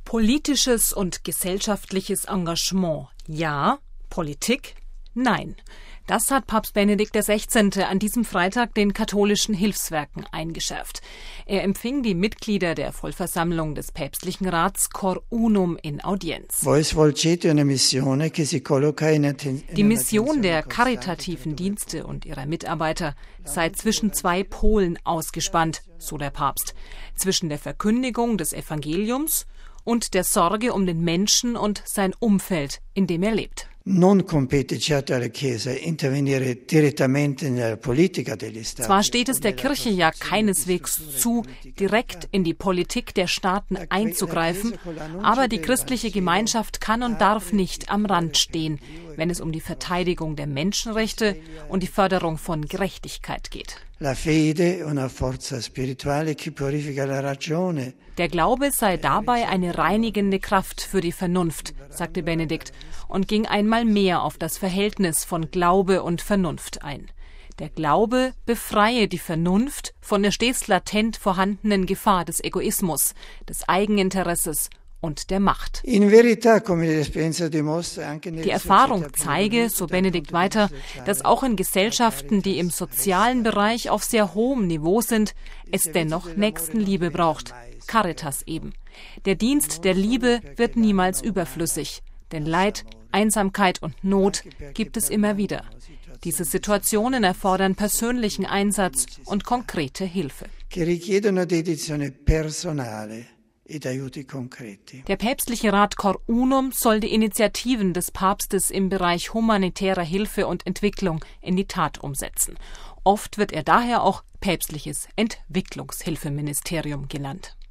Politisches und gesellschaftliches Engagement ja, Politik nein. Das hat Papst Benedikt XVI. An diesem Freitag den katholischen Hilfswerken eingeschärft. Er empfing die Mitglieder der Vollversammlung des päpstlichen Rats Cor Unum in Audienz. Die Mission der karitativen Dienste und ihrer Mitarbeiter sei zwischen zwei Polen ausgespannt, so der Papst. Zwischen der Verkündigung des Evangeliums und der Sorge um den Menschen und sein Umfeld, in dem er lebt. Zwar steht es der Kirche ja keineswegs zu, direkt in die Politik der Staaten einzugreifen, aber die christliche Gemeinschaft kann und darf nicht am Rand stehen, wenn es um die Verteidigung der Menschenrechte und die Förderung von Gerechtigkeit geht. Der Glaube sei dabei eine reinigende Kraft für die Vernunft, sagte Benedikt und ging einmal mehr auf das Verhältnis von Glaube und Vernunft ein. Der Glaube befreie die Vernunft von der stets latent vorhandenen Gefahr des Egoismus, des Eigeninteresses und der Macht. Die Erfahrung zeige, so Benedikt weiter, dass auch in Gesellschaften, die im sozialen Bereich auf sehr hohem Niveau sind, es dennoch Nächstenliebe braucht. Caritas eben. Der Dienst der Liebe wird niemals überflüssig, denn Leid, Einsamkeit und Not gibt es immer wieder. Diese Situationen erfordern persönlichen Einsatz und konkrete Hilfe. Der päpstliche Rat Cor Unum soll die Initiativen des Papstes im Bereich humanitärer Hilfe und Entwicklung in die Tat umsetzen. Oft wird er daher auch päpstliches Entwicklungshilfeministerium genannt.